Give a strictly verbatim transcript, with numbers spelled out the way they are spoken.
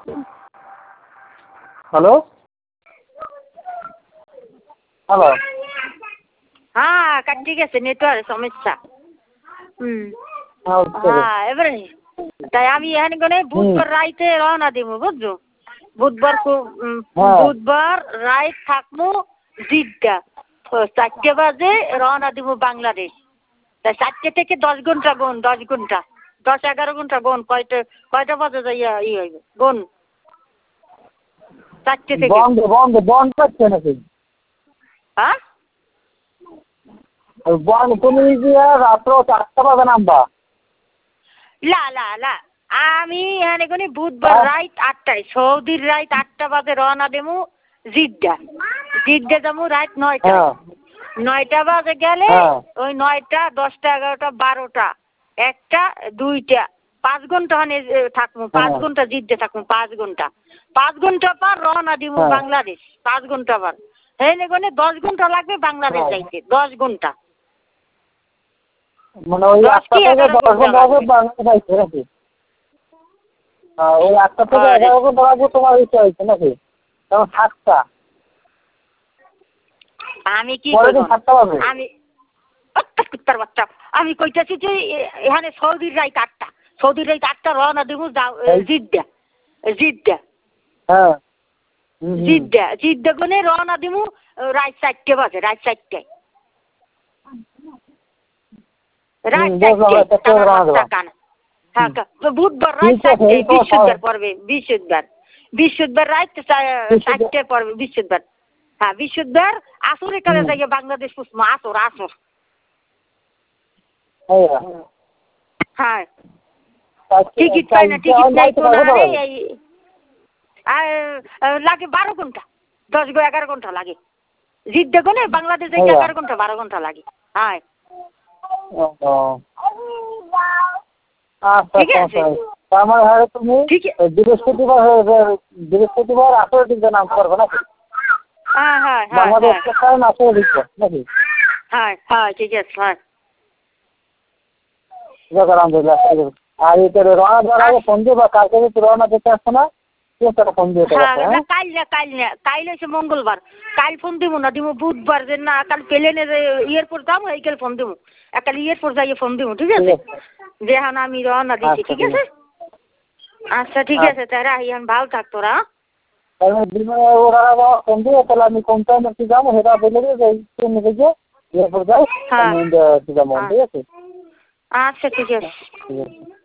Hello hello হ্যাঁ কাটি গেছে নেটওয়ার্ক সমস্যা। হুম হ্যাঁ এবারে তাই আমি এখানে গেলে বুধবার রাইতে রওনা দিব বুঝছো। বুধবার বুধবার রাইত থাকবো জিদ্দা চারটে বাজে রওনা দিব বাংলাদেশ। তাই চারটে থেকে দশ ঘন্টা গোন দশ ঘন্টা দশ এগারো ঘন্টা গোন কয়টা কয়টা বাজে যাইয়া ই হইবে গোন চারটে থেকে বন্ধ বন্ধ বন্ধ হচ্ছে নাকি? হ্যাঁ বন্ধ তুমি গিয়ে রাত্র চারটা বাজে নামবা? লা লা লা আমি এখানে কোনি বুধবার রাইত আটটায় সৌদির রাইত আটটা বাজে রওনা দেবো জিদ্দা। জিদ্দা যাবো রাইত নয়টা নয়টা বাজে গেলে ওই নয়টা দশটা এগারোটা বারোটা একটা দুইটা পাঁচ ঘন্টা ওখানে থাকবো পাঁচ ঘন্টা জিদ্দা থাকবো পাঁচ ঘন্টা পাঁচ ঘন্টা পর রওনা দিব বাংলাদেশ পাঁচ ঘন্টা পর এখানে কোনি দশ ঘন্টা লাগবে বাংলাদেশ যাইতে দশ ঘন্টা মানে ওই আটটা থেকে দশ ঘন্টা আগে বাংলাদেশ যাইতে নাকি? ওই আটটা থেকে এগারো ঘন্টা আগে তোমার ইচ্ছা হয়েছে নাকি? তখন সাতটা আমি কি সাতটা বাজে আমি কুত্তার বাচ্চা আমি কইতাছি যে এখানে সৌদির রাইত আটটা সৌদির রাইত আটটা রওনা দিব জিদ্দা জিদ্দা হ্যাঁ জিদ্দা জিদ্দা কোনে রওনা দিব রাত চারটে বাজে রাত চারটায় রাত চারটে হ্যাঁ বুধবার রাত চারটে বৃহস্পতিবার পড়বে বৃহস্পতিবার বৃহস্পতিবার রাত চারটে পড়বে বৃহস্পতিবার হ্যাঁ বৃহস্পতিবার আসরে কালে যাইয়া বাংলাদেশ পুষবো আসর আসর হ্যাঁ টিকিট পাই না টিকিট নাই তো না রে লাগে বারো ঘন্টা দশ গো এগারো ঘন্টা লাগে জিদ্দা কোনে বাংলাদেশ যাইতে এগারো ঘন্টা বারো ঘন্টা লাগে হ্যাঁ ঠিক আছে আমার হারে তুমি বৃহস্পতিবার বৃহস্পতিবার আসরে দিকে নাম করবে নাকি? হ্যাঁ হ্যাঁ বাংলাদেশ আসরে দিকে নাকি? হ্যাঁ হ্যাঁ ঠিক আছে হ্যাঁ আলহামদুলিল্লাহ। আর এটা রওনা দেওয়ার আগে ফোন দিয়ে বা কালকে যদি রওনা দিতে আসছো না ফোন দিয়ে কাল না কাল না কাল হচ্ছে মঙ্গলবার কাল ফোন দিব না দিব বুধবার যে না কাল প্লেনে এয়ারপোর্ট যাবো এই কাল ফোন দিব কাল এয়ারপোর্ট যাইয়ে ফোন দিব ঠিক আছে যে হ্যাঁ আমি রওনা দিচ্ছি ঠিক আছে আচ্ছা ঠিক আছে তারা এখন ভালো থাক তোরা ওরা ফোন দিয়ে তাহলে আমি কোন টাইমে যাবো সেটা বলে দিয়ে ট্রেনে গিয়ে এয়ারপোর্ট যাই ঠিক আছে আচ্ছা ঠিক আছে।